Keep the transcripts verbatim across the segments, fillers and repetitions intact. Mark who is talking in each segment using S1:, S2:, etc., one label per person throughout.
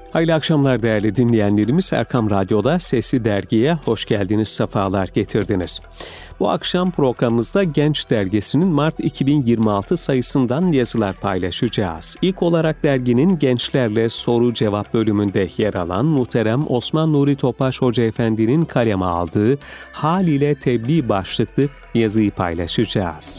S1: Hayırlı akşamlar değerli dinleyenlerimiz. Erkam Radyo'da Sesli Dergi'ye hoş geldiniz, sefalar getirdiniz. Bu akşam programımızda Genç Dergisi'nin Mart iki bin yirmi altı sayısından yazılar paylaşacağız. İlk olarak derginin gençlerle soru cevap bölümünde yer alan muhterem Osman Nuri Topaş Hoca Efendi'nin kaleme aldığı Hal ile Tebliğ başlıklı yazıyı paylaşacağız.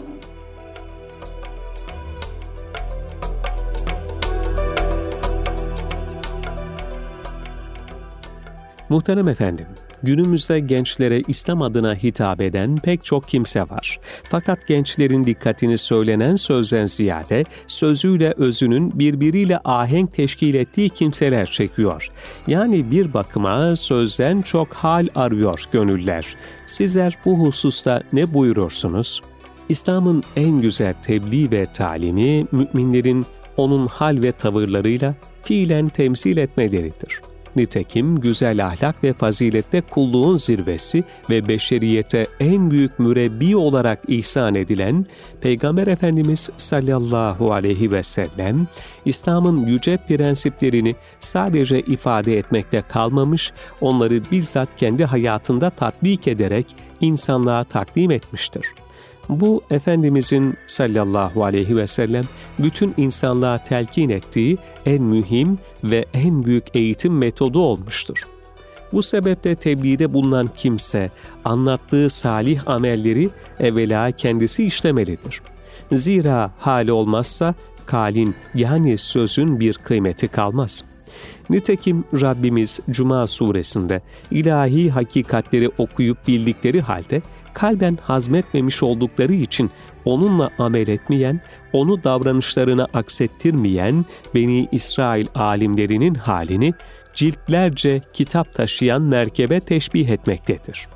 S1: Muhterem efendim, günümüzde gençlere İslam adına hitap eden pek çok kimse var. Fakat gençlerin dikkatini söylenen sözden ziyade sözüyle özünün birbiriyle ahenk teşkil ettiği kimseler çekiyor. Yani bir bakıma sözden çok hal arıyor gönüller. Sizler bu hususta ne buyurursunuz? İslam'ın en güzel tebliğ ve talimi müminlerin onun hal ve tavırlarıyla fiilen temsil etmeleridir. Nitekim güzel ahlak ve fazilette kulluğun zirvesi ve beşeriyete en büyük mürebbi olarak ihsan edilen Peygamber Efendimiz sallallahu aleyhi ve sellem, İslam'ın yüce prensiplerini sadece ifade etmekle kalmamış, onları bizzat kendi hayatında tatbik ederek insanlığa takdim etmiştir. Bu, Efendimizin sallallahu aleyhi ve sellem bütün insanlığa telkin ettiği en mühim ve en büyük eğitim metodu olmuştur. Bu sebeple tebliğde bulunan kimse, anlattığı salih amelleri evvela kendisi işlemelidir. Zira hali olmazsa, kalin yani sözün bir kıymeti kalmaz. Nitekim Rabbimiz Cuma suresinde ilahi hakikatleri okuyup bildikleri halde, kalben hazmetmemiş oldukları için onunla amel etmeyen, onu davranışlarına aksettirmeyen Beni İsrail alimlerinin halini ciltlerce kitap taşıyan merkebe teşbih etmektedir.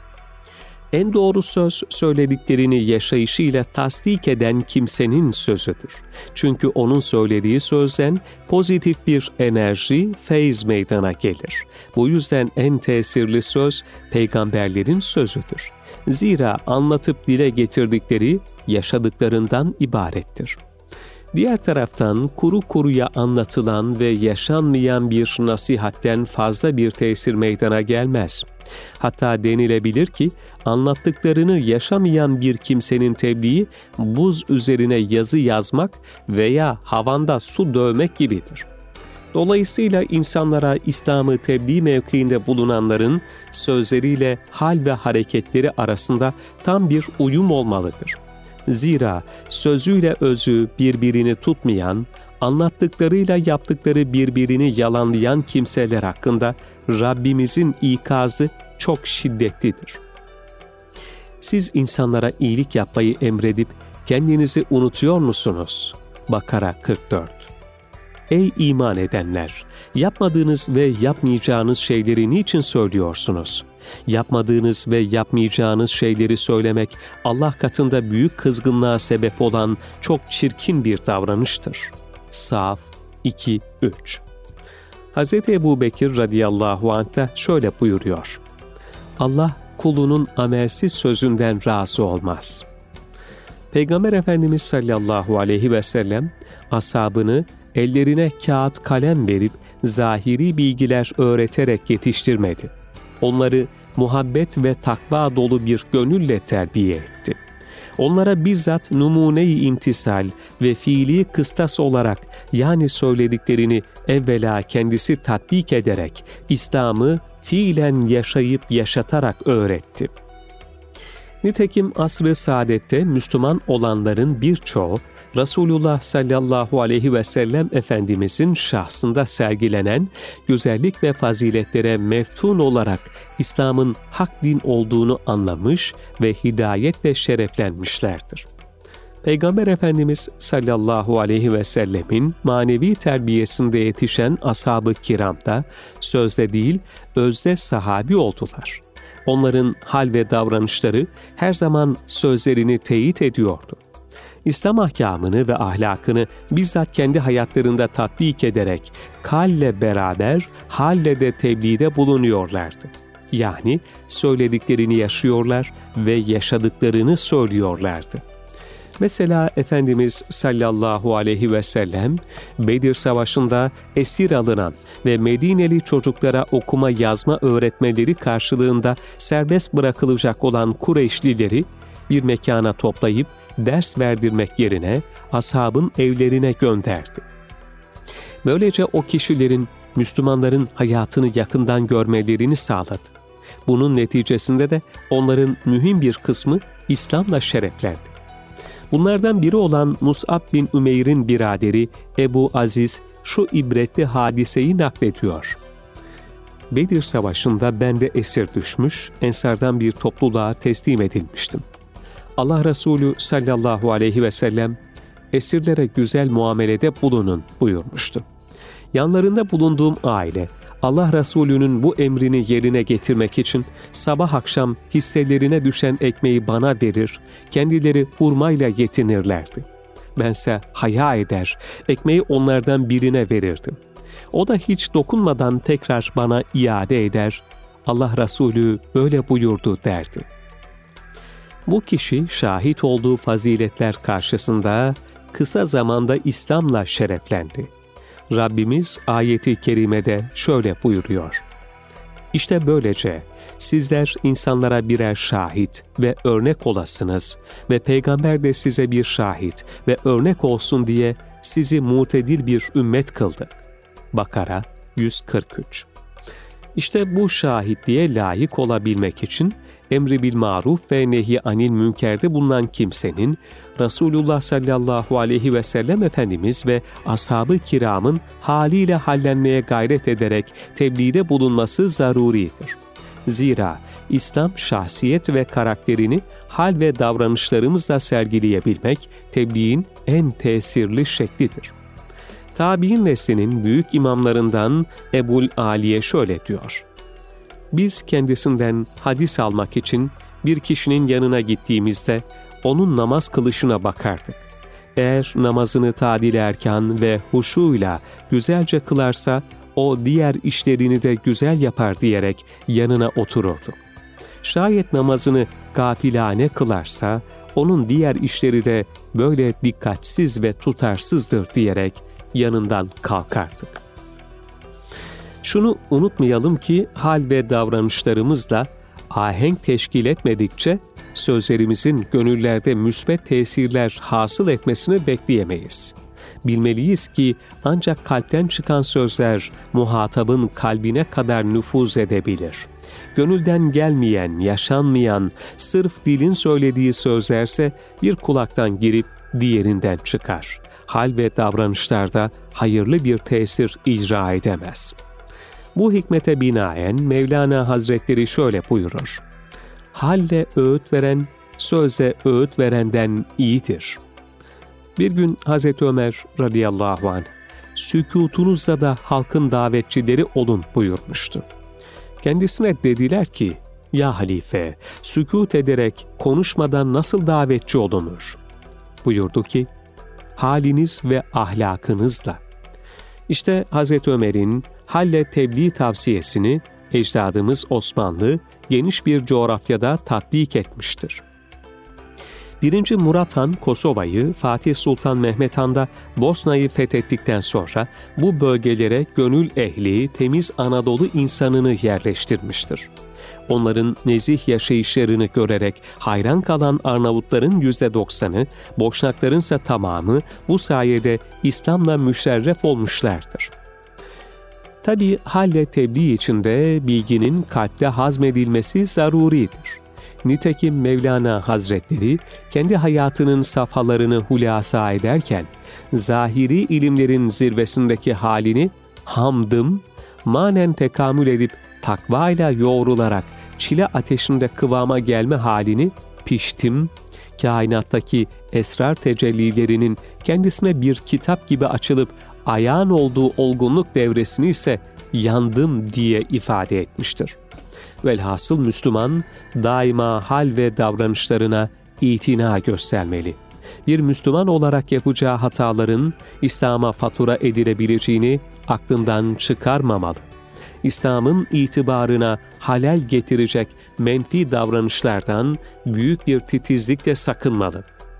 S1: En doğru söz söylediklerini yaşayışıyla tasdik eden kimsenin sözüdür. Çünkü onun söylediği sözden pozitif bir enerji, feyz meydana gelir. Bu yüzden en tesirli söz peygamberlerin sözüdür. Zira anlatıp dile getirdikleri yaşadıklarından ibarettir. Diğer taraftan kuru kuruya anlatılan ve yaşanmayan bir nasihatten fazla bir tesir meydana gelmez. Hatta denilebilir ki anlattıklarını yaşamayan bir kimsenin tebliği buz üzerine yazı yazmak veya havanda su dövmek gibidir. Dolayısıyla insanlara İslam'ı tebliğ mevkiinde bulunanların sözleriyle hal ve hareketleri arasında tam bir uyum olmalıdır. Zira sözüyle özü birbirini tutmayan, anlattıklarıyla yaptıkları birbirini yalanlayan kimseler hakkında Rabbimizin ikazı çok şiddetlidir. Siz insanlara iyilik yapmayı emredip kendinizi unutuyor musunuz? Bakara kırk dört. Ey iman edenler! Yapmadığınız ve yapmayacağınız şeyleri niçin söylüyorsunuz? Yapmadığınız ve yapmayacağınız şeyleri söylemek Allah katında büyük kızgınlığa sebep olan çok çirkin bir davranıştır. Saf iki üç. Hazreti Ebubekir radıyallahu anh da şöyle buyuruyor: Allah kulunun amelsiz sözünden razı olmaz. Peygamber Efendimiz sallallahu aleyhi ve sellem ashabını ellerine kağıt kalem verip zahiri bilgiler öğreterek yetiştirmedi. Onları muhabbet ve takva dolu bir gönülle terbiye etti. Onlara bizzat numune-i imtisal ve fiili kıstas olarak yani söylediklerini evvela kendisi tatbik ederek İslam'ı fiilen yaşayıp yaşatarak öğretti. Nitekim asr-ı saadette Müslüman olanların birçoğu Resulullah sallallahu aleyhi ve sellem Efendimizin şahsında sergilenen güzellik ve faziletlere meftun olarak İslam'ın hak din olduğunu anlamış ve hidayetle şereflenmişlerdir. Peygamber Efendimiz sallallahu aleyhi ve sellemin manevi terbiyesinde yetişen ashab-ı kiram da sözde değil, özde sahabi oldular. Onların hal ve davranışları her zaman sözlerini teyit ediyordu. İslam ahkamını ve ahlakını bizzat kendi hayatlarında tatbik ederek kalle beraber halle de tebliğde bulunuyorlardı. Yani söylediklerini yaşıyorlar ve yaşadıklarını söylüyorlardı. Mesela Efendimiz sallallahu aleyhi ve sellem Bedir Savaşı'nda esir alınan ve Medineli çocuklara okuma yazma öğretmeleri karşılığında serbest bırakılacak olan Kureyşlileri bir mekana toplayıp ders verdirmek yerine ashabın evlerine gönderdi. Böylece o kişilerin Müslümanların hayatını yakından görmelerini sağladı. Bunun neticesinde de onların mühim bir kısmı İslam'la şereflendi. Bunlardan biri olan Mus'ab bin Ümeyr'in biraderi Ebu Aziz şu ibretli hadiseyi naklediyor. Bedir Savaşı'nda ben de esir düşmüş, Ensardan bir topluluğa teslim edilmiştim. Allah Resulü sallallahu aleyhi ve sellem, esirlere güzel muamelede bulunun buyurmuştu. Yanlarında bulunduğum aile, Allah Resulü'nün bu emrini yerine getirmek için sabah akşam hisselerine düşen ekmeği bana verir, kendileri hurmayla yetinirlerdi. Bense haya eder, ekmeği onlardan birine verirdim. O da hiç dokunmadan tekrar bana iade eder, Allah Resulü böyle buyurdu derdi. Bu kişi şahit olduğu faziletler karşısında kısa zamanda İslam'la şereflendi. Rabbimiz ayeti kerimede şöyle buyuruyor. İşte böylece sizler insanlara birer şahit ve örnek olasınız ve peygamber de size bir şahit ve örnek olsun diye sizi mutedil bir ümmet kıldı. Bakara yüz kırk üç. İşte bu şahitliğe layık olabilmek için emri bil maruf ve nehy anil münkerde bulunan kimsenin Resulullah sallallahu aleyhi ve sellem Efendimiz ve ashab-ı kiramın haliyle hallenmeye gayret ederek tebliğde bulunması zaruridir. Zira İslam şahsiyet ve karakterini hal ve davranışlarımızla sergileyebilmek tebliğin en tesirli şeklidir. Tabi'in neslinin büyük imamlarından Ebul Aliye şöyle diyor. Biz kendisinden hadis almak için bir kişinin yanına gittiğimizde onun namaz kılışına bakardık. Eğer namazını tadil erkan ve huşuyla güzelce kılarsa o diğer işlerini de güzel yapar diyerek yanına otururduk. Şayet namazını gafilane kılarsa onun diğer işleri de böyle dikkatsiz ve tutarsızdır diyerek yanından kalkardık. Şunu unutmayalım ki hal ve davranışlarımızla ahenk teşkil etmedikçe sözlerimizin gönüllerde müsbet tesirler hasıl etmesini bekleyemeyiz. Bilmeliyiz ki ancak kalpten çıkan sözler muhatabın kalbine kadar nüfuz edebilir. Gönülden gelmeyen, yaşanmayan, sırf dilin söylediği sözlerse bir kulaktan girip diğerinden çıkar. Hal ve davranışlarda hayırlı bir tesir icra edemez. Bu hikmete binaen Mevlana Hazretleri şöyle buyurur. Halle öğüt veren, sözle öğüt verenden iyidir. Bir gün Hazreti Ömer radıyallahu anh, sükutunuzda da halkın davetçileri olun buyurmuştu. Kendisine dediler ki, ya halife, sükût ederek konuşmadan nasıl davetçi olunur? Buyurdu ki, haliniz ve ahlakınızla. İşte Hazreti Ömer'in halle tebliğ tavsiyesini ecdadımız Osmanlı geniş bir coğrafyada tatbik etmiştir. Birinci Murat Han Kosova'yı, Fatih Sultan Mehmet Han da Bosna'yı fethettikten sonra bu bölgelere gönül ehli, temiz Anadolu insanını yerleştirmiştir. Onların nezih yaşayışlarını görerek hayran kalan Arnavutların yüzde doksanı, Boşnaklarınsa tamamı bu sayede İslam'la müşerref olmuşlardır. Tabi halle tebliğ içinde bilginin kalpte hazmedilmesi zaruridir. Nitekim Mevlana Hazretleri kendi hayatının safhalarını hulasa ederken, zahiri ilimlerin zirvesindeki halini hamdım, manen tekamül edip takvayla yoğrularak çile ateşinde kıvama gelme halini piştim, kainattaki esrar tecellilerinin kendisine bir kitap gibi açılıp ayağın olduğu olgunluk devresini ise yandım diye ifade etmiştir. Velhasıl Müslüman daima hal ve davranışlarına itina göstermeli. Bir Müslüman olarak yapacağı hataların İslam'a fatura edilebileceğini aklından çıkarmamalı. İslam'ın itibarına halel getirecek menfi davranışlardan büyük bir titizlikle sakınmalı.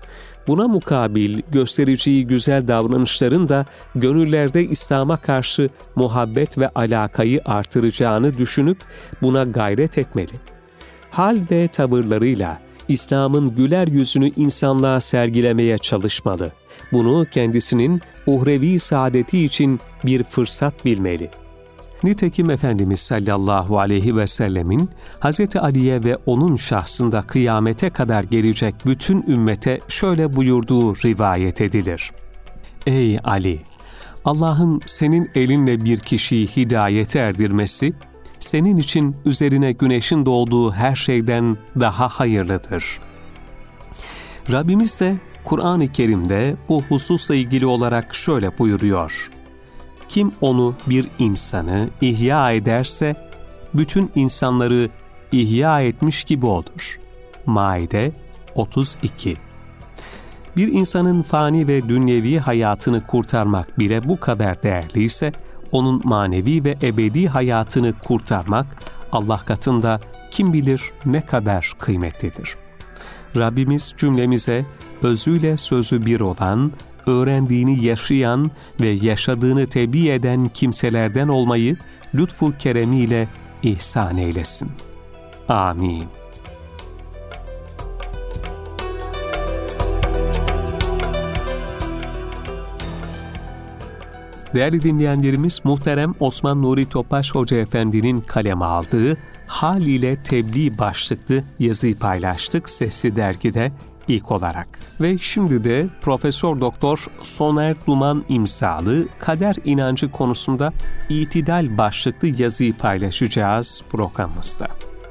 S1: Buna mukabil göstereceği güzel davranışların da gönüllerde İslam'a karşı muhabbet ve alakayı artıracağını düşünüp buna gayret etmeli. Hal ve tavırlarıyla İslam'ın güler yüzünü insanlığa sergilemeye çalışmalı. Bunu kendisinin uhrevi saadeti için bir fırsat bilmeli. Nitekim Efendimiz sallallahu aleyhi ve sellemin Hz. Ali'ye ve onun şahsında kıyamete kadar gelecek bütün ümmete şöyle buyurduğu rivayet edilir. Ey Ali! Allah'ın senin elinle bir kişiyi hidayete erdirmesi, senin için üzerine güneşin doğduğu her şeyden daha hayırlıdır. Rabbimiz de Kur'an-ı Kerim'de bu hususla ilgili olarak şöyle buyuruyor. Kim onu bir insanı ihya ederse, bütün insanları ihya etmiş gibi olur. Maide otuz iki. Bir insanın fani ve dünyevi hayatını kurtarmak bile bu kadar değerliyse, onun manevi ve ebedi hayatını kurtarmak Allah katında kim bilir ne kadar kıymetlidir. Rabbimiz cümlemize özüyle sözü bir olan, öğrendiğini yaşayan ve yaşadığını tebliğ eden kimselerden olmayı lütfu keremiyle ihsan eylesin. Amin. Değerli dinleyenlerimiz, muhterem Osman Nuri Topbaş Hoca Efendi'nin kaleme aldığı Hal ile Tebliğ başlıklı yazıyı paylaştık Sesli Dergi'de ilk olarak. Ve şimdi de Profesör Doktor Soner Duman imzalı Kader inancı konusunda İtidal başlıklı yazıyı paylaşacağız programımızda.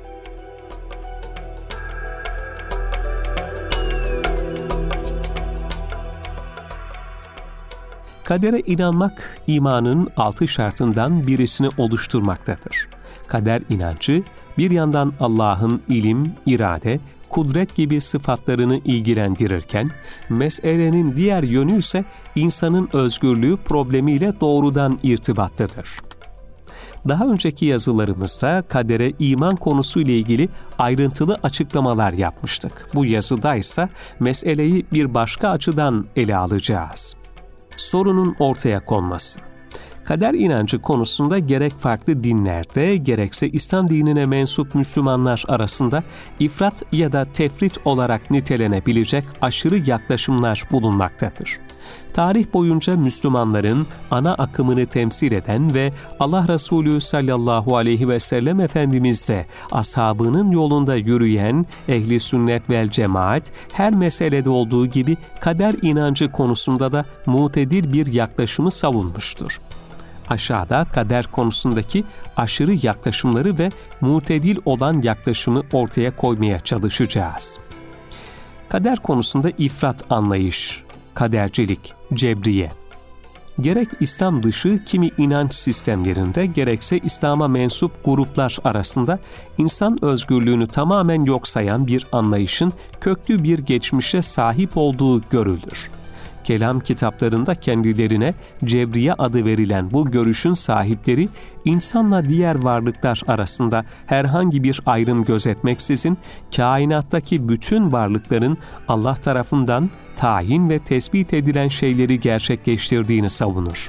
S1: Kadere inanmak, imanın altı şartından birisini oluşturmaktadır. Kader inancı, bir yandan Allah'ın ilim, irade, kudret gibi sıfatlarını ilgilendirirken, meselenin diğer yönü ise insanın özgürlüğü problemiyle doğrudan irtibattadır. Daha önceki yazılarımızda kadere iman konusuyla ilgili ayrıntılı açıklamalar yapmıştık. Bu yazıda ise meseleyi bir başka açıdan ele alacağız. Sorunun ortaya konması. Kader inancı konusunda gerek farklı dinlerde gerekse İslam dinine mensup Müslümanlar arasında ifrat ya da tefrit olarak nitelenebilecek aşırı yaklaşımlar bulunmaktadır. Tarih boyunca Müslümanların ana akımını temsil eden ve Allah Resulü sallallahu aleyhi ve sellem Efendimiz de ashabının yolunda yürüyen ehli sünnet vel cemaat her meselede olduğu gibi kader inancı konusunda da mutedil bir yaklaşımı savunmuştur. Aşağıda kader konusundaki aşırı yaklaşımları ve mutedil olan yaklaşımı ortaya koymaya çalışacağız. Kader konusunda ifrat anlayış, kadercilik, cebriye. Gerek İslam dışı kimi inanç sistemlerinde gerekse İslam'a mensup gruplar arasında insan özgürlüğünü tamamen yok sayan bir anlayışın köklü bir geçmişe sahip olduğu görülür. Kelam kitaplarında kendilerine Cebriye adı verilen bu görüşün sahipleri, insanla diğer varlıklar arasında herhangi bir ayrım gözetmeksizin, kainattaki bütün varlıkların Allah tarafından tayin ve tespit edilen şeyleri gerçekleştirdiğini savunur.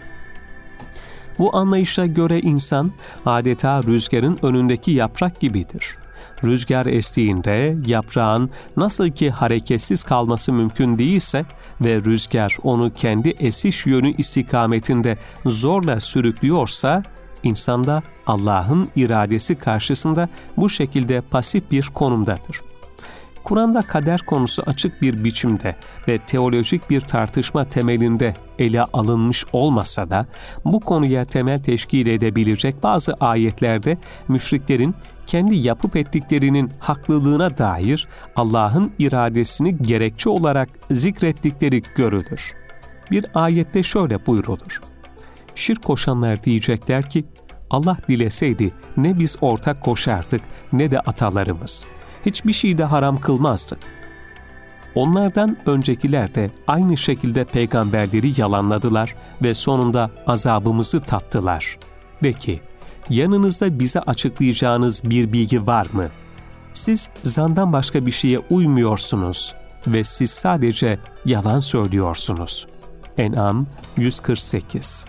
S1: Bu anlayışa göre insan, adeta rüzgarın önündeki yaprak gibidir. Rüzgar estiğinde yaprağın nasıl ki hareketsiz kalması mümkün değilse ve rüzgar onu kendi esiş yönü istikametinde zorla sürüklüyorsa, insan da Allah'ın iradesi karşısında bu şekilde pasif bir konumdadır. Kur'an'da kader konusu açık bir biçimde ve teolojik bir tartışma temelinde ele alınmış olmasa da, bu konuya temel teşkil edebilecek bazı ayetlerde müşriklerin kendi yapıp ettiklerinin haklılığına dair Allah'ın iradesini gerekçe olarak zikrettikleri görülür. Bir ayette şöyle buyrulur. Şirk koşanlar diyecekler ki, Allah dileseydi ne biz ortak koşardık ne de atalarımız. Hiçbir şeyi de haram kılmazdık. Onlardan öncekiler de aynı şekilde peygamberleri yalanladılar ve sonunda azabımızı tattılar. De ki, yanınızda bize açıklayacağınız bir bilgi var mı? Siz zandan başka bir şeye uymuyorsunuz. ve siz sadece yalan söylüyorsunuz. En'am yüz kırk sekiz.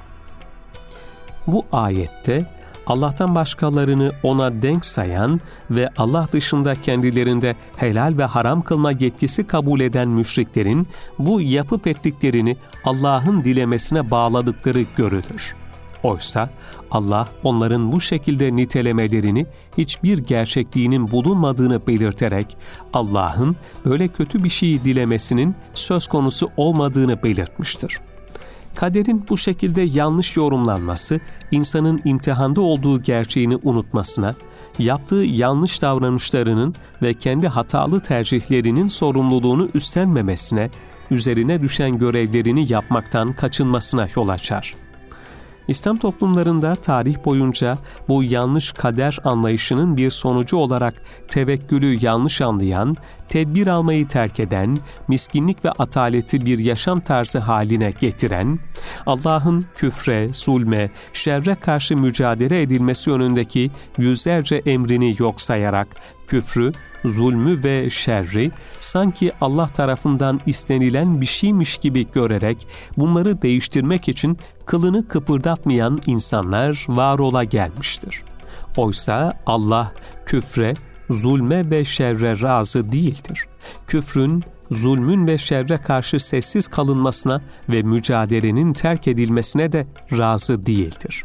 S1: Bu ayette Allah'tan başkalarını ona denk sayan ve Allah dışında kendilerinde helal ve haram kılma yetkisi kabul eden müşriklerin bu yapıp ettiklerini Allah'ın dilemesine bağladıkları görülür. Oysa Allah onların bu şekilde nitelemelerini hiçbir gerçekliğinin bulunmadığını belirterek Allah'ın böyle kötü bir şeyi dilemesinin söz konusu olmadığını belirtmiştir. Kaderin bu şekilde yanlış yorumlanması, insanın imtihanda olduğu gerçeğini unutmasına, yaptığı yanlış davranışlarının ve kendi hatalı tercihlerinin sorumluluğunu üstlenmemesine, üzerine düşen görevlerini yapmaktan kaçınmasına yol açar. İslam toplumlarında tarih boyunca bu yanlış kader anlayışının bir sonucu olarak tevekkülü yanlış anlayan, tedbir almayı terk eden, miskinlik ve ataleti bir yaşam tarzı haline getiren, Allah'ın küfre, zulme, şerre karşı mücadele edilmesi yönündeki yüzlerce emrini yok sayarak, küfrü, zulmü ve şerri sanki Allah tarafından istenilen bir şeymiş gibi görerek bunları değiştirmek için kılını kıpırdatmayan insanlar var ola gelmiştir. Oysa Allah küfre, zulme ve şerre razı değildir. Küfrün, zulmün ve şerre karşı sessiz kalınmasına ve mücadelenin terk edilmesine de razı değildir.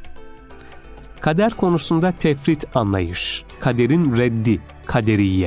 S1: Kader konusunda tefrit anlayış, kaderin reddi, kaderiye.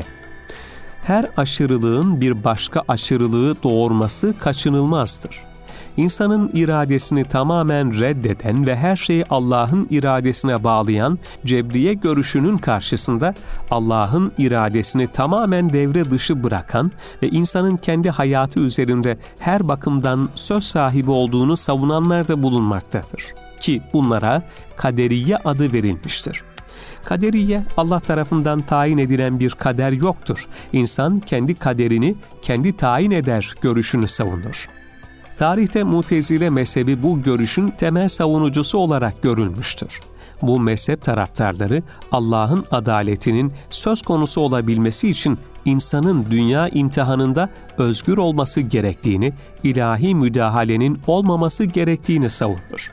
S1: Her aşırılığın bir başka aşırılığı doğurması kaçınılmazdır. İnsanın iradesini tamamen reddeden ve her şeyi Allah'ın iradesine bağlayan cebriye görüşünün karşısında Allah'ın iradesini tamamen devre dışı bırakan ve insanın kendi hayatı üzerinde her bakımdan söz sahibi olduğunu savunanlar da bulunmaktadır. Ki bunlara kaderiye adı verilmiştir. Kaderiye, Allah tarafından tayin edilen bir kader yoktur. İnsan kendi kaderini kendi tayin eder görüşünü savunur. Tarihte Mutezile mezhebi bu görüşün temel savunucusu olarak görülmüştür. Bu mezhep taraftarları Allah'ın adaletinin söz konusu olabilmesi için insanın dünya imtihanında özgür olması gerektiğini, ilahi müdahalenin olmaması gerektiğini savunur.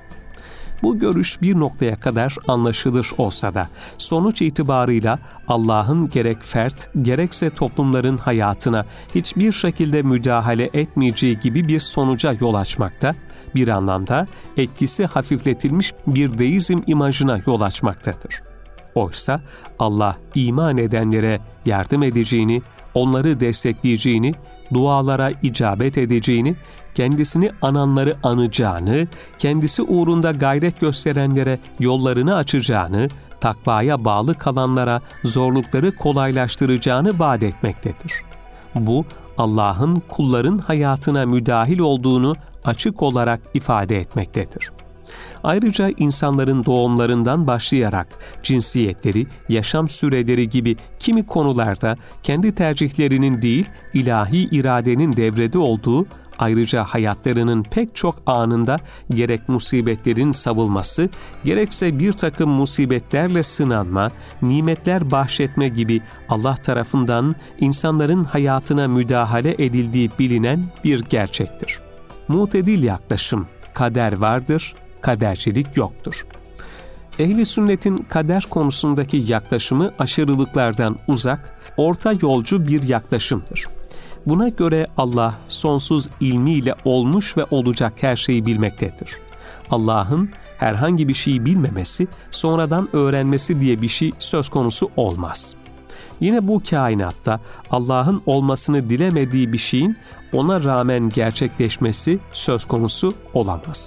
S1: Bu görüş bir noktaya kadar anlaşılır olsa da sonuç itibarıyla Allah'ın gerek fert gerekse toplumların hayatına hiçbir şekilde müdahale etmeyeceği gibi bir sonuca yol açmakta, bir anlamda etkisi hafifletilmiş bir deizm imajına yol açmaktadır. Oysa Allah iman edenlere yardım edeceğini, onları destekleyeceğini, dualara icabet edeceğini, kendisini ananları anacağını, kendisi uğrunda gayret gösterenlere yollarını açacağını, takvaya bağlı kalanlara zorlukları kolaylaştıracağını vaat etmektedir. Bu, Allah'ın kulların hayatına müdahil olduğunu açık olarak ifade etmektedir. Ayrıca insanların doğumlarından başlayarak cinsiyetleri, yaşam süreleri gibi kimi konularda kendi tercihlerinin değil, ilahi iradenin devrede olduğu, ayrıca hayatlarının pek çok anında gerek musibetlerin savulması, gerekse bir takım musibetlerle sınanma, nimetler bahşetme gibi Allah tarafından insanların hayatına müdahale edildiği bilinen bir gerçektir. Mutedil yaklaşım, kader vardır, kadercilik yoktur. Ehl-i sünnetin kader konusundaki yaklaşımı aşırılıklardan uzak, orta yolcu bir yaklaşımdır. Buna göre Allah sonsuz ilmiyle olmuş ve olacak her şeyi bilmektedir. Allah'ın herhangi bir şeyi bilmemesi, sonradan öğrenmesi diye bir şey söz konusu olmaz. Yine bu kainatta Allah'ın olmasını dilemediği bir şeyin ona rağmen gerçekleşmesi söz konusu olamaz.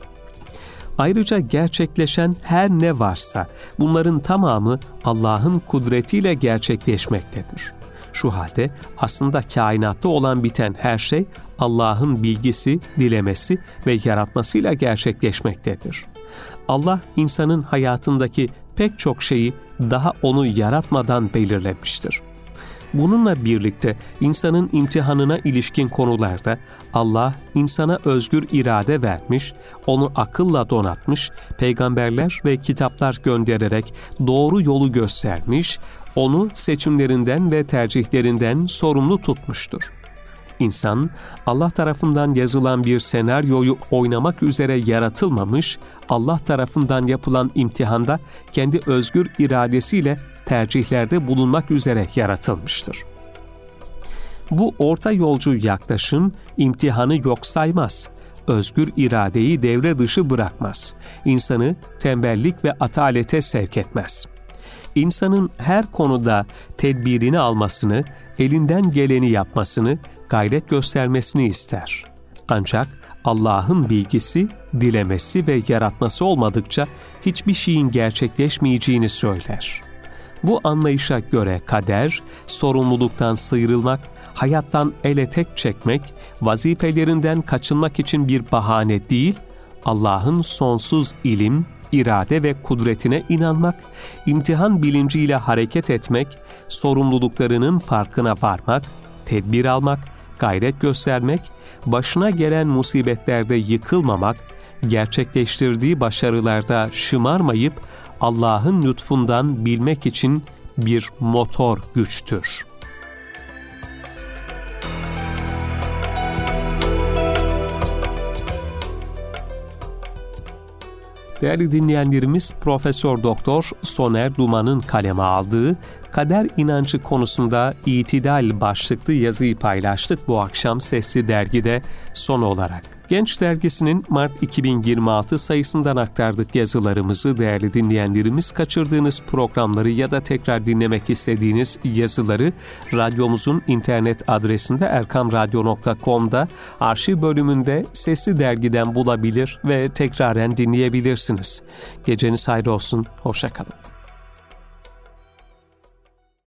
S1: Ayrıca gerçekleşen her ne varsa bunların tamamı Allah'ın kudretiyle gerçekleşmektedir. Şu halde aslında kainatta olan biten her şey Allah'ın bilgisi, dilemesi ve yaratmasıyla gerçekleşmektedir. Allah insanın hayatındaki pek çok şeyi daha onu yaratmadan belirlemiştir. Bununla birlikte insanın imtihanına ilişkin konularda Allah insana özgür irade vermiş, onu akılla donatmış, peygamberler ve kitaplar göndererek doğru yolu göstermiş, onu seçimlerinden ve tercihlerinden sorumlu tutmuştur. İnsan, Allah tarafından yazılan bir senaryoyu oynamak üzere yaratılmamış, Allah tarafından yapılan imtihanda kendi özgür iradesiyle tercihlerde bulunmak üzere yaratılmıştır. Bu orta yolcu yaklaşım imtihanı yok saymaz, özgür iradeyi devre dışı bırakmaz, insanı tembellik ve atalete sevk etmez. İnsanın her konuda tedbirini almasını, elinden geleni yapmasını, gayret göstermesini ister. Ancak Allah'ın bilgisi, dilemesi ve yaratması olmadıkça hiçbir şeyin gerçekleşmeyeceğini söyler. Bu anlayışa göre kader, sorumluluktan sıyrılmak, hayattan ele tek çekmek, vazifelerinden kaçınmak için bir bahane değil, Allah'ın sonsuz ilim, irade ve kudretine inanmak, imtihan bilinciyle hareket etmek, sorumluluklarının farkına varmak, tedbir almak, gayret göstermek, başına gelen musibetlerde yıkılmamak, gerçekleştirdiği başarılarda şımarmayıp Allah'ın lütfundan bilmek için bir motor güçtür. Değerli dinleyenlerimiz, Profesör Doktor Soner Duman'ın kaleme aldığı Kader İnancı konusunda itidal başlıklı yazıyı paylaştık bu akşam Sesli Dergi'de son olarak. Genç Dergisi'nin Mart iki bin yirmi altı sayısından aktardık yazılarımızı. Değerli dinleyenlerimiz, kaçırdığınız programları ya da tekrar dinlemek istediğiniz yazıları radyomuzun internet adresinde erkam radyo nokta com'da arşiv bölümünde Sesli Dergi'den bulabilir ve tekraren dinleyebilirsiniz. Geceniz hayır olsun, hoşça kalın.